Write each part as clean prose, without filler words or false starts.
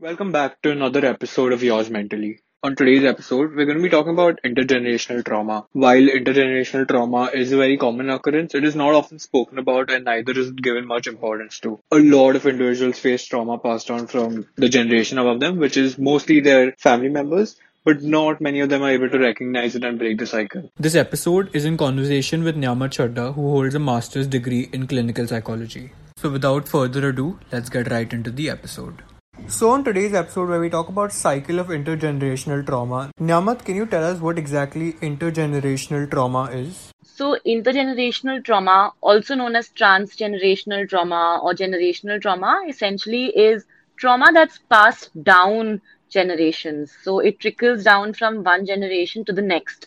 Welcome back to another episode of Yours Mentally. On today's episode, we're going to be talking about intergenerational trauma. While intergenerational trauma is a very common occurrence, it is not often spoken about and neither is it given much importance to. A lot of individuals face trauma passed on from the generation above them, which is mostly their family members, but not many of them are able to recognize it and break the cycle. This episode is in conversation with Nyamat Chadda, who holds a master's degree in clinical psychology. So without further ado, let's get right into the episode. So on today's episode where we talk about cycle of intergenerational trauma, Nyamat, can you tell us what exactly intergenerational trauma is? So, intergenerational trauma, also known as transgenerational trauma or generational trauma, essentially is trauma that's passed down generations. So, it trickles down from one generation to the next.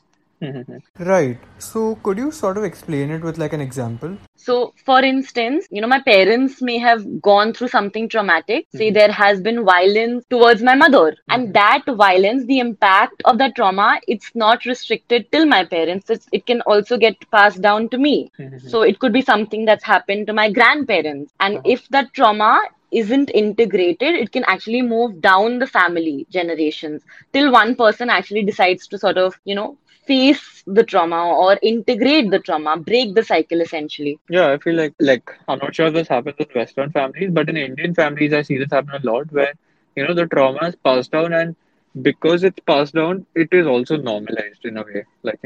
Right. So could you sort of explain it with like an example? So, for instance, my parents may have gone through something traumatic. Say there has been violence towards my mother, and that violence, the impact of that trauma, it's not restricted till my parents. It can also get passed down to me. So, it could be something that's happened to my grandparents. And if that trauma isn't integrated, it can actually move down the family generations till one person actually decides to sort of, face the trauma or integrate the trauma, break the cycle essentially. Yeah, I feel like I'm not sure if this happens in Western families, but in Indian families, I see this happen a lot where the trauma is passed down, and because it's passed down, it is also normalized in a way.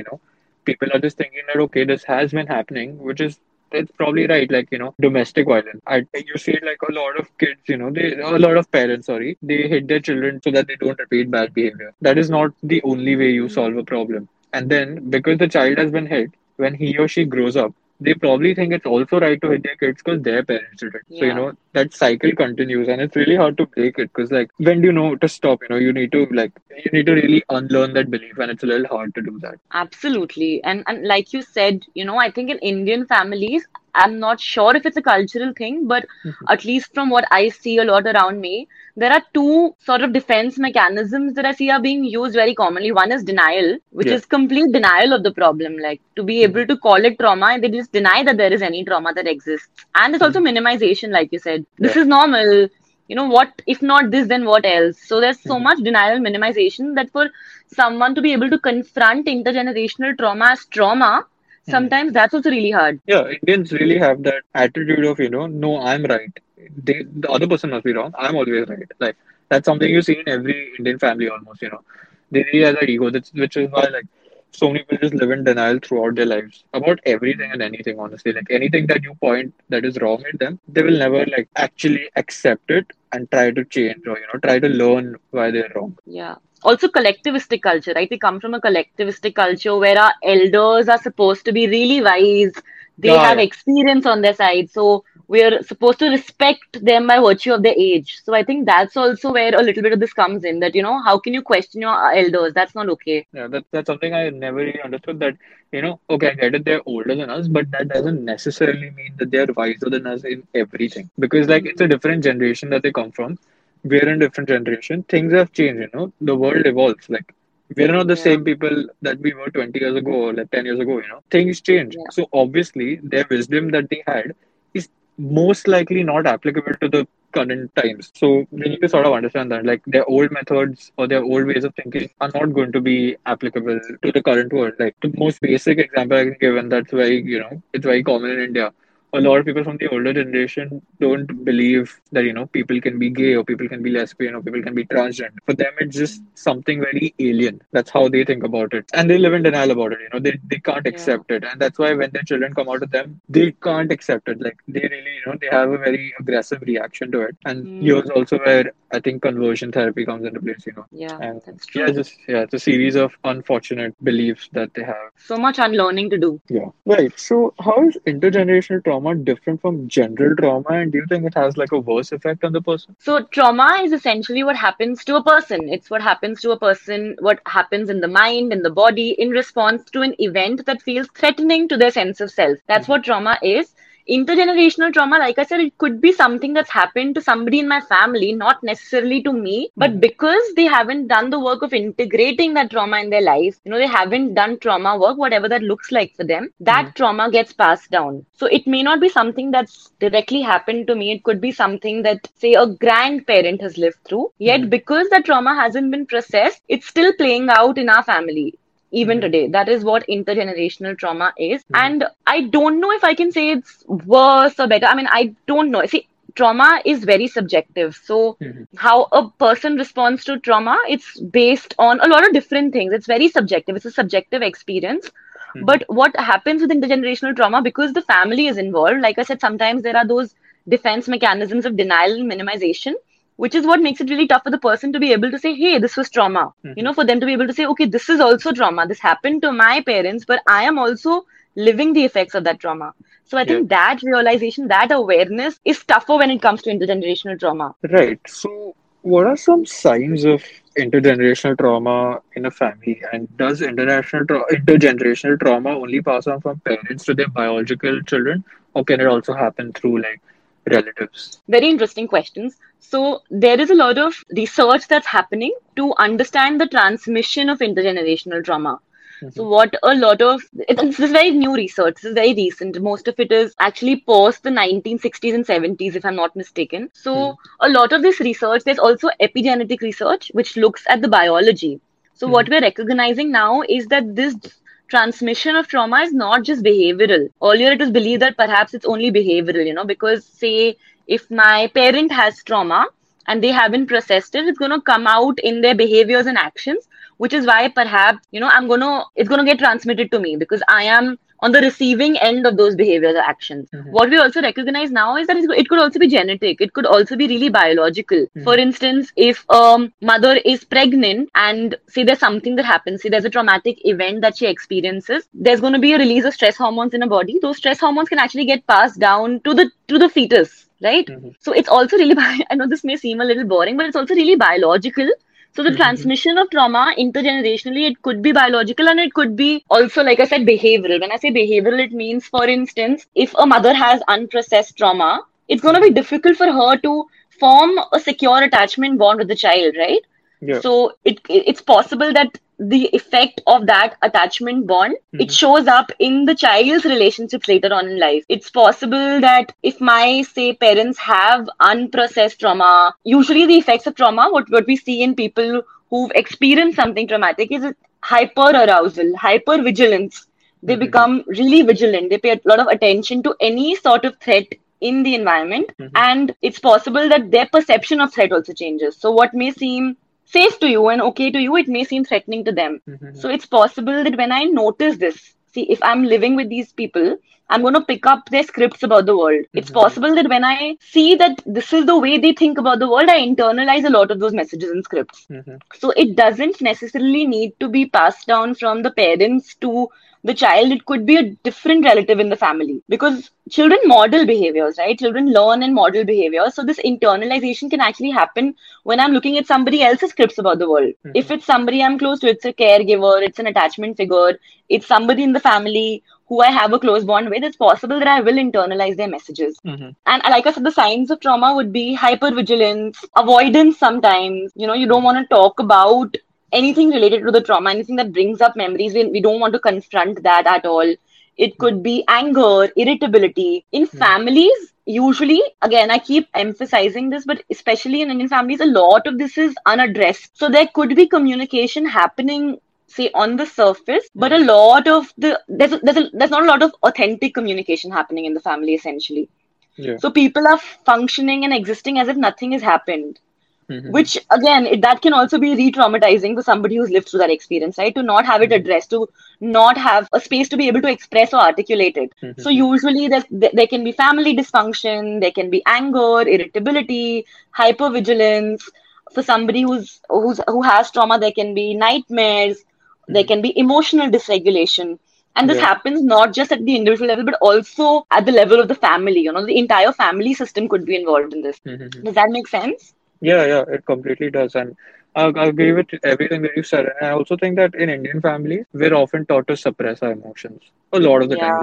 People are just thinking that okay, this has been happening, which is it's probably right. Domestic violence. You see it like a lot of kids, a lot of parents, sorry, they hit their children so that they don't repeat bad behavior. That is not the only way you solve a problem. And then because the child has been hit, when he or she grows up, they probably think it's also right to hit their kids because their parents did it. So, Yeah. that cycle continues and it's really hard to break it because like when do you know to stop? You need to really unlearn that belief and it's a little hard to do that. Absolutely. And like you said, I think in Indian families, I'm not sure if it's a cultural thing, but at least from what I see a lot around me, there are two sort of defense mechanisms that I see are being used very commonly. One is denial, which Yeah. is complete denial of the problem. Like to be able to call it trauma, they just deny that there is any trauma that exists. And it's also minimization, like you said. This Yeah. is normal. What, if not this, then what else? So there's so much denial and minimization that for someone to be able to confront intergenerational trauma as trauma, sometimes that's also really hard. Yeah, Indians really have that attitude of, no, I'm right. The other person must be wrong. I'm always right. Like that's something you see in every Indian family almost. They really have that ego. Which is why like so many people just live in denial throughout their lives about everything and anything, honestly. Like anything that you point that is wrong with them, they will never like actually accept it and try to change or, try to learn why they're wrong. Yeah. Also, collectivistic culture, right? We come from a collectivistic culture where our elders are supposed to be really wise. They Yeah, have yeah. experience on their side. So we're supposed to respect them by virtue of their age. So I think that's also where a little bit of this comes in that, how can you question your elders? That's not okay. Yeah, that's something I never really understood that, okay, I get it, they're older than us, but that doesn't necessarily mean that they're wiser than us in everything. Because like it's a different generation that they come from. We're in a different generation. Things have changed. The world evolves. Like we're not the Yeah. same people that we were 20 years ago or like 10 years ago. Things change. Yeah. So obviously their wisdom that they had is most likely not applicable to the current times. So we need to sort of understand that like their old methods or their old ways of thinking are not going to be applicable to the current world. Like the most basic example I can give, and that's very, it's very common in India. A lot of people from the older generation don't believe that people can be gay or people can be lesbian or people can be transgender. For them it's just something very alien. That's how they think about it, and they live in denial about it. They can't Yeah. accept it, and that's why when their children come out of them, they can't accept it. Like they really they have a very aggressive reaction to it. And here's also where I think conversion therapy comes into place. Yeah, And that's yeah, true. it's a series of unfortunate beliefs that they have. So much unlearning to do. Yeah. Right. So, how is intergenerational trauma different from general trauma, and do you think it has like a worse effect on the person? So, trauma is essentially what happens to a person. It's what happens to a person, what happens in the mind, in the body, in response to an event that feels threatening to their sense of self. That's what trauma is. intergenerational trauma, like I said, it could be something that's happened to somebody in my family, not necessarily to me, but because they haven't done the work of integrating that trauma in their life, they haven't done trauma work, whatever that looks like for them, that trauma gets passed down. So it may not be something that's directly happened to me. It could be something that, say, a grandparent has lived through. Yet because that trauma hasn't been processed, it's still playing out in our family even today. That is what intergenerational trauma is. And I don't know if I can say it's worse or better. I mean, I don't know. See, trauma is very subjective. So how a person responds to trauma, it's based on a lot of different things. It's very subjective. It's a subjective experience. But what happens with intergenerational trauma, because the family is involved, like I said, sometimes there are those defense mechanisms of denial and minimization, which is what makes it really tough for the person to be able to say, hey, this was trauma. For them to be able to say, okay, this is also trauma. This happened to my parents, but I am also living the effects of that trauma. So I think that realization, that awareness is tougher when it comes to intergenerational trauma. Right. So, what are some signs of intergenerational trauma in a family? And does intergenerational trauma only pass on from parents to their biological children, or can it also happen through like relatives? Very interesting questions. So there is a lot of research that's happening to understand the transmission of intergenerational trauma. So what a lot of, this is very new research, this is very recent. Most of it is actually post the 1960s and 70s, if I'm not mistaken. So a lot of this research, there's also epigenetic research, which looks at the biology. So what we're recognizing now is that this transmission of trauma is not just behavioral. Earlier, it was believed that perhaps it's only behavioral, because say if my parent has trauma and they haven't processed it, it's going to come out in their behaviors and actions, which is why perhaps, it's going to get transmitted to me because I am on the receiving end of those behaviors or actions. What we also recognize now is that it could also be genetic. It could also be really biological. For instance, if a mother is pregnant and say there's something that happens, say there's a traumatic event that she experiences, there's going to be a release of stress hormones in her body. Those stress hormones can actually get passed down to the fetus, right? So it's also really, I know this may seem a little boring, but it's also really biological. So the transmission of trauma intergenerationally, it could be biological and it could be also, like I said, behavioral. When I say behavioral, it means, for instance, if a mother has unprocessed trauma, it's going to be difficult for her to form a secure attachment bond with the child, right? Yeah. So it's possible that the effect of that attachment bond, it shows up in the child's relationships later on in life. It's possible that if my, say, parents have unprocessed trauma, usually the effects of trauma, what we see in people who've experienced something traumatic is hyper arousal, hyper vigilance. They become really vigilant. They pay a lot of attention to any sort of threat in the environment. And it's possible that their perception of threat also changes. So what may seem safe to you and okay to you, it may seem threatening to them. So it's possible that when I notice this, see, if I'm living with these people, I'm going to pick up their scripts about the world. It's possible that when I see that this is the way they think about the world, I internalize a lot of those messages and scripts. So it doesn't necessarily need to be passed down from the parents to the child. It could be a different relative in the family because children model behaviors, right? Children learn and model behaviors. So this internalization can actually happen when I'm looking at somebody else's scripts about the world. If it's somebody I'm close to, it's a caregiver, it's an attachment figure, it's somebody in the family who I have a close bond with, it's possible that I will internalize their messages. And like I said, the signs of trauma would be hypervigilance, avoidance sometimes. You don't want to talk about anything related to the trauma, anything that brings up memories. We don't want to confront that at all. It could be anger, irritability. In families, usually, again, I keep emphasizing this, but especially in Indian families, a lot of this is unaddressed. So there could be communication happening, say, on the surface, but a lot of there's not a lot of authentic communication happening in the family, essentially. Yeah. So people are functioning and existing as if nothing has happened. Which, again, that can also be re-traumatizing for somebody who's lived through that experience, right? To not have it addressed, to not have a space to be able to express or articulate it. So usually there can be family dysfunction, there can be anger, irritability, hypervigilance. For somebody who has trauma, there can be nightmares, there can be emotional dysregulation. And this happens not just at the individual level, but also at the level of the family. The entire family system could be involved in this. Does that make sense? Yeah, it completely does. And I agree with everything that you said. And I also think that in Indian families, we're often taught to suppress our emotions a lot of the time,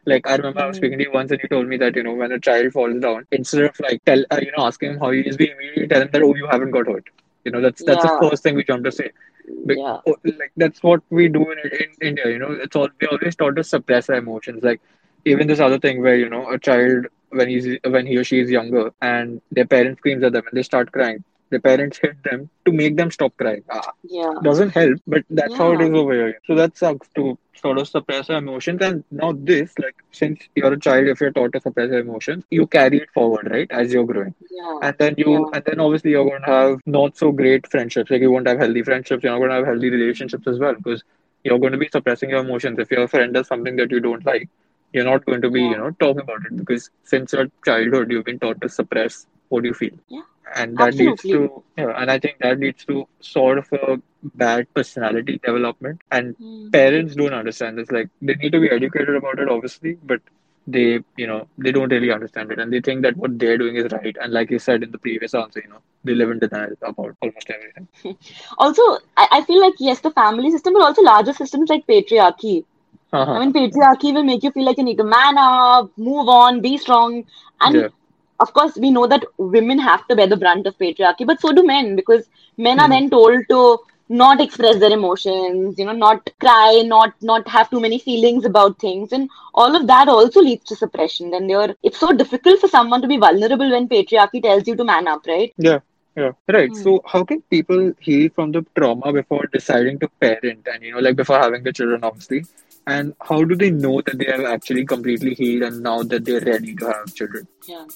Like, I remember I was Mm-hmm. speaking to you once and you told me that, when a child falls down, instead of like asking him how he is, we immediately tell him that, oh, you haven't got hurt. That's the Yeah, first thing we jump to say. yeah, Like that's what we do in India. It's all we always taught to suppress our emotions. Like even this other thing where a child when he or she is younger and their parent screams at them and they start crying, the parents hit them to make them stop crying. yeah, Doesn't help, but that's how it yeah, is over here. So that sucks to sort of suppress our emotions. And now this, like, since you're a child, if you're taught to suppress your emotions, you carry it forward, right, as you're growing. yeah, And yeah, then obviously you're going to have not so great friendships. Like you won't have healthy friendships. You're not going to have healthy relationships as well because you're going to be suppressing your emotions. If your friend does something that you don't like, you're not going to be, yeah, talking about it because since your childhood, you've been taught to suppress what you feel. yeah, And that leads absolutely. to, and I think that leads to sort of a bad personality development. And Mm-hmm. parents don't understand this. Like they need to be educated about it, obviously, but they don't really understand it and they think that what they're doing is right. And like you said in the previous answer, they live in denial about almost everything. Also, I feel like, yes, the family system, but also larger systems like patriarchy. I Uh-huh. mean, patriarchy will make you feel like you need to man up, move on, be strong. And Yeah. of course, we know that women have to bear the brunt of patriarchy, but so do men, because men are Hmm. then told to not express their emotions, not cry, not have too many feelings about things, and all of that also leads to suppression. Then it's so difficult for someone to be vulnerable when patriarchy tells you to man up, right? Yeah. Yeah. Right. Hmm. So how can people heal from the trauma before deciding to parent and, like before having the children, obviously? And how do they know that they have actually completely healed and now that they're ready to have children? Yeah.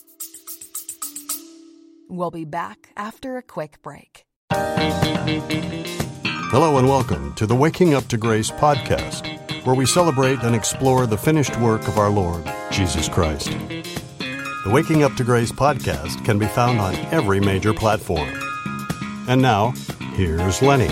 We'll be back after a quick break. Hello and welcome to the Waking Up to Grace podcast, where we celebrate and explore the finished work of our Lord, Jesus Christ. The Waking Up to Grace podcast can be found on every major platform. And now, here's Lenny.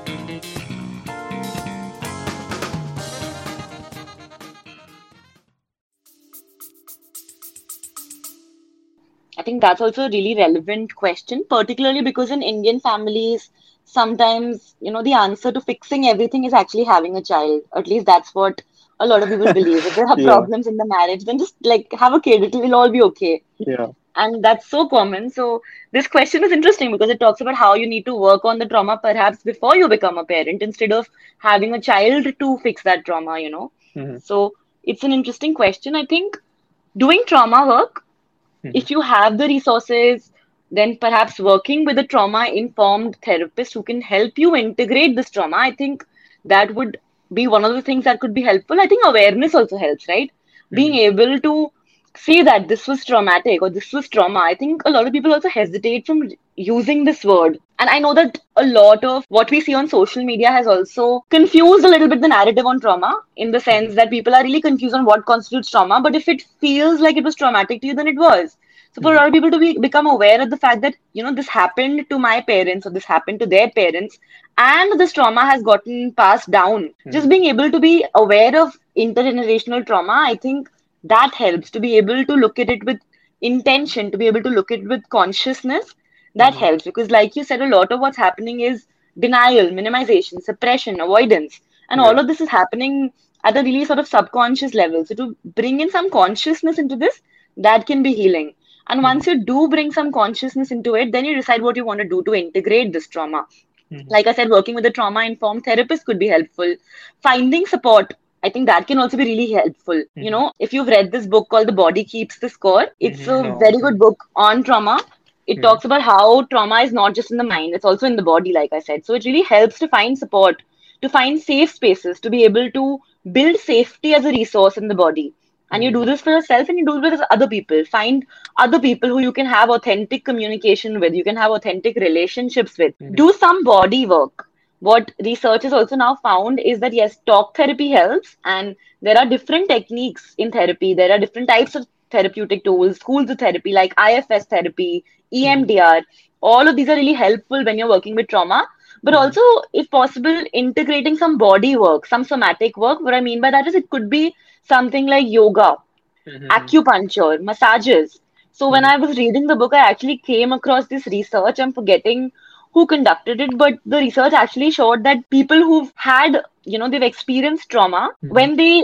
I think that's also a really relevant question, particularly because in Indian families, sometimes, the answer to fixing everything is actually having a child. At least that's what a lot of people believe. If there are Yeah. problems in the marriage, then just like have a kid, it will all be okay. Yeah. And that's so common. So this question is interesting because it talks about how you need to work on the trauma perhaps before you become a parent instead of having a child to fix that trauma. Hmm. So it's an interesting question. I think doing trauma work, Hmm. if you have the resources, then perhaps working with a trauma-informed therapist who can help you integrate this trauma, I think that would be one of the things that could be helpful. I think awareness also helps, right? Being Hmm. able to see that this was traumatic or this was trauma. I think a lot of people also hesitate from using this word. And I know that a lot of what we see on social media has also confused a little bit the narrative on trauma in the Hmm. sense that people are really confused on what constitutes trauma. But if it feels like it was traumatic to you, then it was. So for a Hmm. lot of people to become aware of the fact that, this happened to my parents or this happened to their parents and this trauma has gotten passed down, Hmm. just being able to be aware of intergenerational trauma, I think that helps to be able to look at it with intention, to be able to look at it with consciousness. That Hmm. helps because, like you said, a lot of what's happening is denial, minimization, suppression, avoidance. And Yeah. all of this is happening at a really sort of subconscious level. So, to bring in some consciousness into this, that can be healing. And Hmm. once you do bring some consciousness into it, then you decide what you want to do to integrate this trauma. Hmm. Like I said, working with a trauma informed therapist could be helpful. Finding support, I think that can also be really helpful. Hmm. If you've read this book called The Body Keeps the Score, it's Hmm. a No. very good book on trauma. It Hmm. talks about how trauma is not just in the mind, it's also in the body, like I said. So it really helps to find support, to find safe spaces, to be able to build safety as a resource in the body. And you do Hmm. this for yourself and you do it with other people. Find other people who you can have authentic communication with, you can have authentic relationships with. Hmm. Do some body work. What research has also now found is that yes, talk therapy helps, and there are different techniques in therapy. There are different types of therapeutic tools, schools of therapy like IFS therapy, Hmm. EMDR. All of these are really helpful when you're working with trauma. But Hmm. also, if possible, integrating some body work, some somatic work. What I mean by that is it could be something like yoga, Hmm. acupuncture, massages. So when Hmm. I was reading the book, I actually came across this research. I'm forgetting who conducted it, but the research actually showed that people who've had, they've experienced trauma, Hmm. when they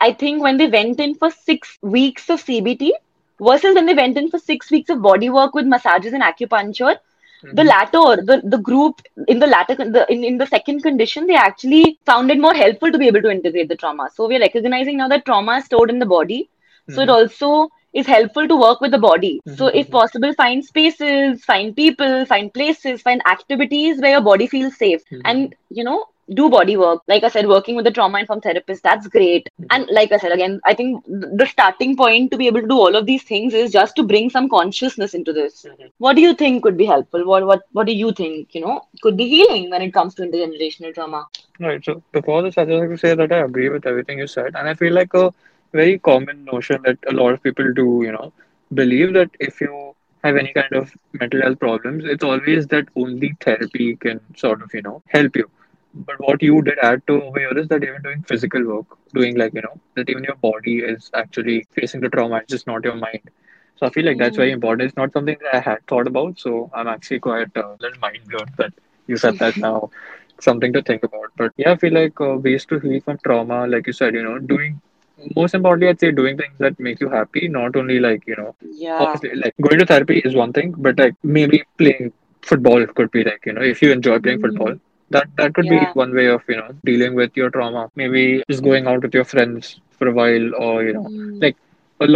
I think when they went in for 6 weeks of CBT versus when they went in for 6 weeks of body work with massages and acupuncture, the Hmm. latter, the group in the latter, in the second condition, they actually found it more helpful to be able to integrate the trauma. So we are recognizing now that trauma is stored in the body. So it Hmm. also is helpful to work with the body. So if Hmm. possible, find spaces, find people, find places, find activities where your body feels safe. Hmm. And, do body work. Like I said, working with a trauma informed therapist, that's great. Hmm. And like I said, again, I think the starting point to be able to do all of these things is just to bring some consciousness into this. Hmm. What do you think could be helpful? What do you think, could be healing when it comes to intergenerational trauma? Right. So before this, I just like to say that I agree with everything you said, and I feel like a very common notion that a lot of people do, believe that if you have any kind of mental health problems, it's always that only therapy can sort of, help you. But what you did add to over here is that even doing physical work, doing like, that even your body is actually facing the trauma, it's just not your mind. So I feel like that's very Mm. important. It's not something that I had thought about, so I'm actually quite little mind blown that you said that now. Something to think about. But yeah, I feel like ways to heal from trauma, like you said, doing most importantly, I'd say doing things that make you happy, not only like, Yeah. obviously like going to therapy is one thing, but like maybe playing football could be like, if you enjoy playing football, Mm. that could be Yeah. one way of, dealing with your trauma. Maybe just going out with your friends for a while or, Mm. like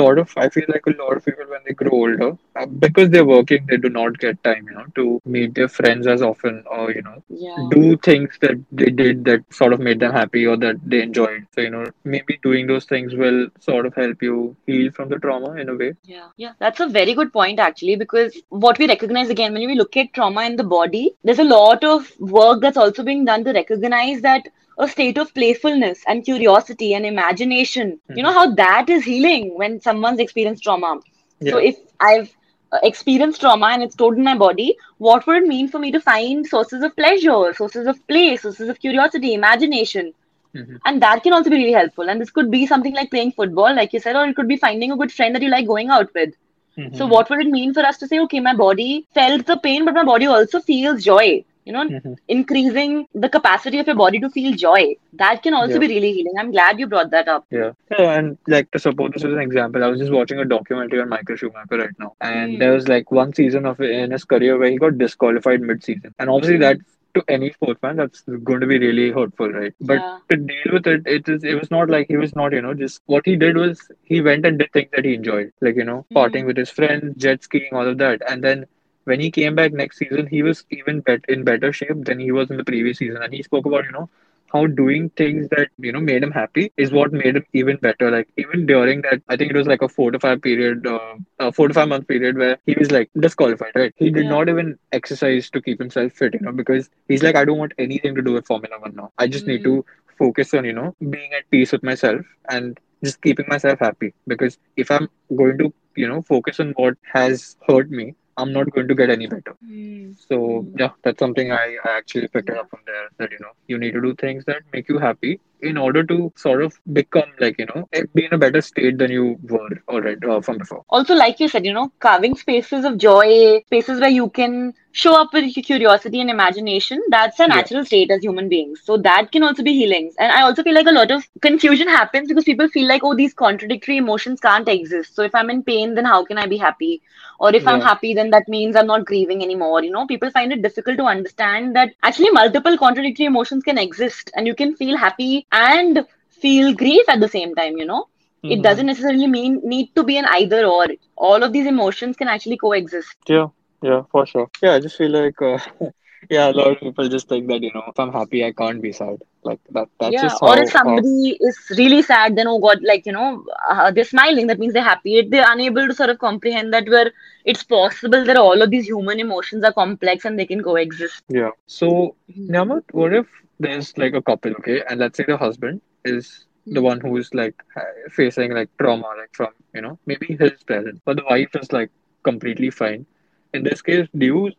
I feel like a lot of people when they grow older, because they're working, they do not get time, to meet their friends as often or, Yeah. do things that they did that sort of made them happy or that they enjoyed. So, maybe doing those things will sort of help you heal from the trauma in a way. Yeah, yeah, that's a very good point actually, because what we recognize again when we look at trauma in the body, there's a lot of work that's also being done to recognize that a state of playfulness and curiosity and imagination, Hmm. how that is healing when someone's experienced trauma. So Yeah. if I've experienced trauma and it's stored in my body, what would it mean for me to find sources of pleasure, sources of play, sources of curiosity, imagination? Hmm. And that can also be really helpful. And this could be something like playing football, like you said, or it could be finding a good friend that you like going out with. So, Hmm. what would it mean for us to say, okay, my body felt the pain, but my body also feels joy? Hmm. Increasing the capacity of your body to feel joy. That can also Yeah. be really healing. I'm glad you brought that up. Yeah. Yeah, and like to support this as an example, I was just watching a documentary on Michael Schumacher right now, and there Hmm. was like one season of in his career where he got disqualified mid-season, and obviously that Hmm. to any sportsman that's going to be really hurtful, right? But Yeah. to deal with it, it was not like he was not just what he did was he went and did things that he enjoyed, like Hmm. partying with his friends, jet skiing, all of that, and then. When he came back next season, he was even in better shape than he was in the previous season, and he spoke about how doing things that made him happy is what made him even better. Like even during that, I think it was like a 4 to 5 month period where he was like disqualified. Right, he did Yeah. not even exercise to keep himself fit. Because he's like, I don't want anything to do with Formula One now. I just need Hmm. to focus on being at peace with myself and just keeping myself happy. Because if I'm going to focus on what has hurt me, I'm not going to get any better. Hmm. So Hmm. yeah, that's something I actually picked it Yeah. up from there that you need to do things that make you happy in order to sort of become like be in a better state than you were already from before. Also, like you said, carving spaces of joy, spaces where you can show up with your curiosity and imagination, that's a Yeah. natural state as human beings. So that can also be healing. And I also feel like a lot of confusion happens because people feel like, oh, these contradictory emotions can't exist. So if I'm in pain, then how can I be happy? Or if I'm Yeah. happy, then that means I'm not grieving anymore. People find it difficult to understand that actually multiple contradictory emotions can exist and you can feel happy and feel grief at the same time. It Hmm. doesn't necessarily mean need to be an either or. All of these emotions can actually coexist. Yeah. Yeah, for sure. Yeah, I just feel like yeah, a lot of people just think that if I'm happy, I can't be sad. Like that. That's Yeah, just or if how. somebody is really sad, then oh God, like they're smiling. That means they're happy. They're unable to sort of comprehend that where it's possible that all of these human emotions are complex and they can coexist. Yeah. So, Hmm. Nyamat, what if there's like a couple, okay, and let's say the husband is the Hmm. one who's like facing like trauma, like from, maybe his parents, but the wife is like completely fine. In this case,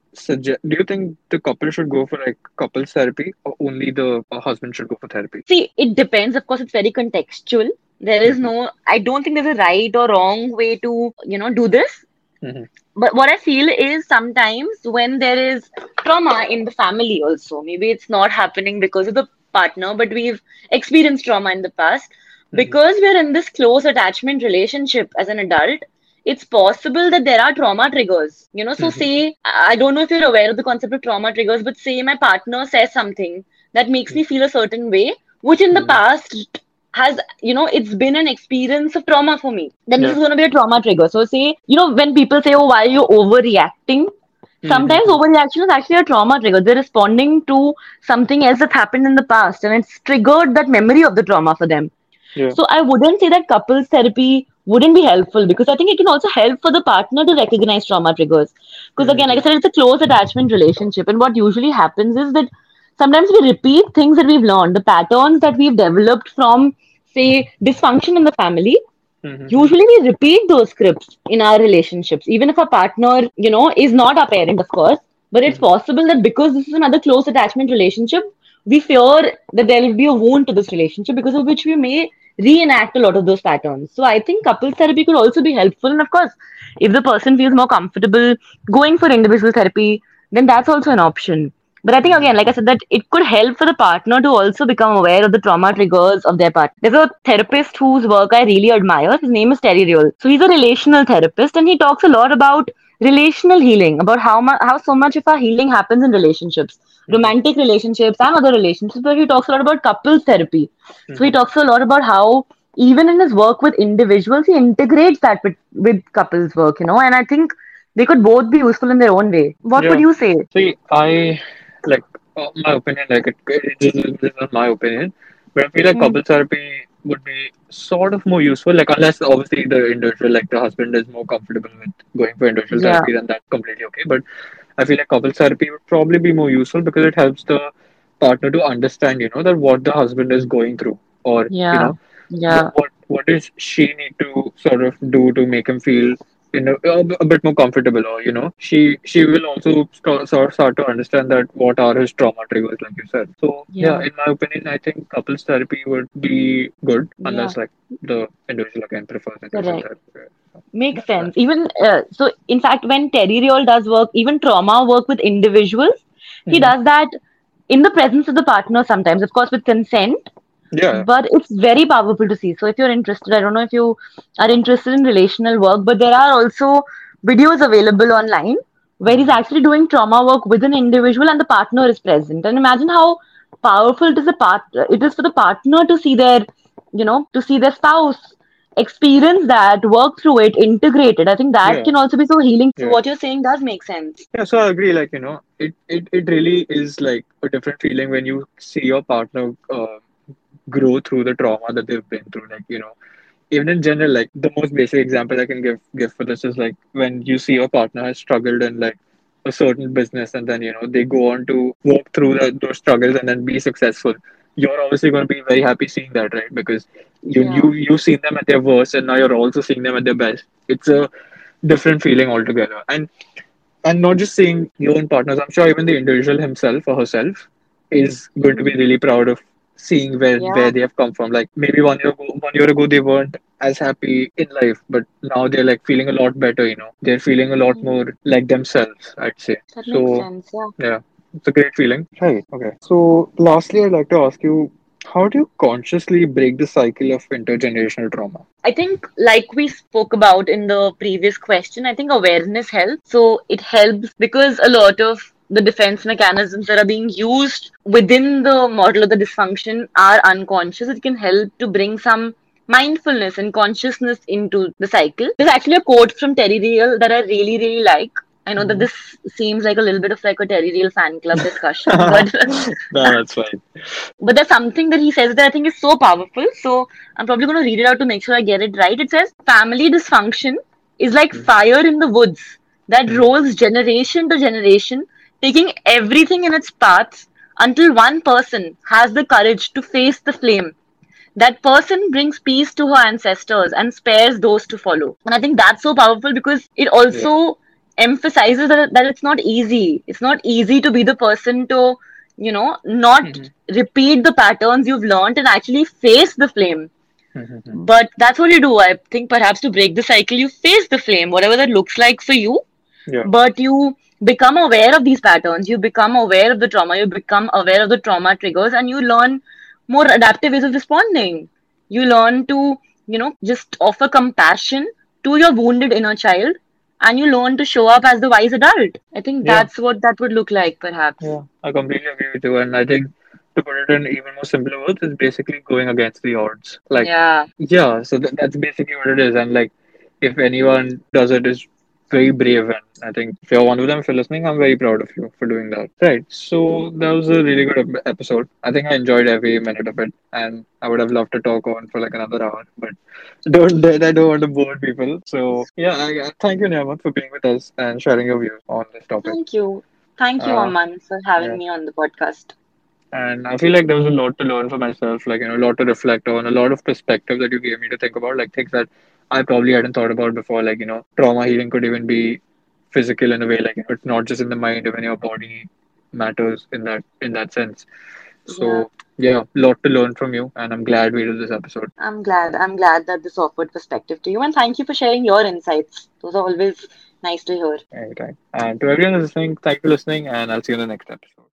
do you think the couple should go for like couples therapy or only the husband should go for therapy? See, it depends. Of course, it's very contextual. There is Mm-hmm. no, I don't think there's a right or wrong way to, do this. Mm-hmm. But what I feel is sometimes when there is trauma in the family also, maybe it's not happening because of the partner, but we've experienced trauma in the past. because we're in this close attachment relationship as an adult, it's possible that there are trauma triggers. So Mhm. say, I don't know if you're aware of the concept of trauma triggers, but say my partner says something that makes me feel a certain way, which in the Mhm. past has, it's been an experience of trauma for me. Then this Yeah. is going to be a trauma trigger. So say, when people say, oh, why are you overreacting? Sometimes Mhm. overreaction is actually a trauma trigger. They're responding to something else that happened in the past and it's triggered that memory of the trauma for them. Yeah. So I wouldn't say that couples therapy wouldn't be helpful because I think it can also help for the partner to recognize trauma triggers. Because again, like I Mhm. said, it's a close attachment relationship. And what usually happens is that sometimes we repeat things that we've learned, the patterns that we've developed from, say, dysfunction in the family. Mhm. Usually we repeat those scripts in our relationships, even if our partner, is not our parent, of course. But it's Mhm. possible that because this is another close attachment relationship, we fear that there will be a wound to this relationship because of which we may reenact a lot of those patterns. So I think couples therapy could also be helpful. And of course, if the person feels more comfortable going for individual therapy, then that's also an option. But I think Mhm. again, like I said, that it could help for the partner to also become aware of the trauma triggers of their partner. There's a therapist whose work I really admire. His name is Terry Real. So he's a relational therapist, and he talks a lot about relational healing, about how so much of our healing happens in relationships, Mhm. romantic relationships and other relationships. But he talks a lot about couples therapy. So he Mhm. talks a lot about how even in his work with individuals, he integrates that with couples work. And I think they could both be useful in their own way. What would Yeah. you say? See, I like my opinion. Like this is not my opinion, but I feel like Mm. couple therapy would be sort of more useful. Like unless obviously the individual, like the husband, is more comfortable with going for individual Yeah. therapy, then that's completely okay. But I feel like couple therapy would probably be more useful because it helps the partner to understand, that what the husband is going through, or Yeah, yeah, what does she need to sort of do to make him feel a bit more comfortable, or she will also start to understand that what are his trauma triggers, like you said. So yeah, yeah, in my opinion, I think couples therapy would be good yeah, unless like the individual again prefers individual correct. therapy. So, Makes yeah, sense. Even so, in fact, when Terry Real does work, even trauma work with individuals, he hmm does that in the presence of the partner sometimes, of course, with consent, yeah. but it's very powerful to see. So if you're interested, I don't know if you are interested in relational work, but there are also videos available online where he's hmm actually doing trauma work with an individual and the partner is present. And imagine how powerful it is for the partner to see to see their spouse experience that, work through it, integrate it. I think that yeah, can also be so healing. So yeah. what you're saying does make sense. Yeah, so I agree. Like, it really is like a different feeling when you see your partner grow through the trauma that they've been through. Like, even in general, like the most basic example I can give for this is like when you see your partner has struggled in like a certain business, and then they go on to walk through those struggles and then be successful. You're obviously going to be very happy seeing that, right? Because Yeah. you've seen them at their worst, and now you're also seeing them at their best. It's a different feeling altogether, and not just seeing your own partners. I'm sure even the individual himself or herself is going to be Mhm. really proud of seeing where Yeah. they have come from. Like maybe 1 year ago they weren't as happy in life, but now they're like feeling a lot better. They're feeling a lot Mhm. more like themselves, I'd say. That makes So sense. Yeah. yeah, it's a great feeling. Right. Okay. So lastly, I'd like to ask you, how do you consciously break the cycle of intergenerational trauma? I think, like we spoke about in the previous question, I think awareness helps. So it helps because a lot of the defense mechanisms that are being used within the model of the dysfunction are unconscious. It can help to bring some mindfulness and consciousness into the cycle. There's actually a quote from Terry Real that I really, really like. I know that Mhm. this seems like a little bit of like a Terry Real fan club discussion, but No, that's fine. but there's something that he says that I think is so powerful. So I'm probably going to read it out to make sure I get it right. It says, family dysfunction is like fire in the woods that Mhm. rolls generation to generation, taking everything in its path until one person has the courage to face the flame. That person brings peace to her ancestors and spares those to follow. And I think that's so powerful because it Yeah. also emphasizes that it's not easy. It's not easy to be the person to, not Mhm. repeat the patterns you've learned and actually face the flame. Mhm. But that's what you do. I think perhaps to break the cycle, you face the flame, whatever that looks like for you, Yeah. but you become aware of these patterns, you become aware of the trauma, you become aware of the trauma triggers, and you learn more adaptive ways of responding. You learn to, just offer compassion to your wounded inner child, and you learn to show up as the wise adult. I think Yeah, that's what that would look like, perhaps. yeah, I completely agree with you. And I think to put it in even more simpler words, it's basically going against the odds. Like, Yeah. yeah, so that's basically what it is. And like, if anyone does it, is very brave. And I think if you're one of them, if you're listening, I'm very proud of you for doing that. Right. So that was a really good episode. I think I enjoyed every minute of it, and I would have loved to talk on for like another hour, but I don't want to bore people. So yeah, thank you, Niyamat, for being with us and sharing your views on this topic. Thank you. Thank you, Uh, Aman, for having yeah. me on the podcast. And I feel like there was a lot to learn for myself, like, a lot to reflect on, a lot of perspective that you gave me to think about, like things that I probably hadn't thought about before. Like, trauma healing could even be physical in a way, like, it's not just in the mind, even your body matters in that sense. Yeah. So yeah, lot to learn from you, and I'm glad we did this episode. I'm glad. I'm glad that this offered perspective to you, and thank you for sharing your insights. Those are always nice to hear. Anytime. And to everyone who's listening, thank you for listening, and I'll see you in the next episode.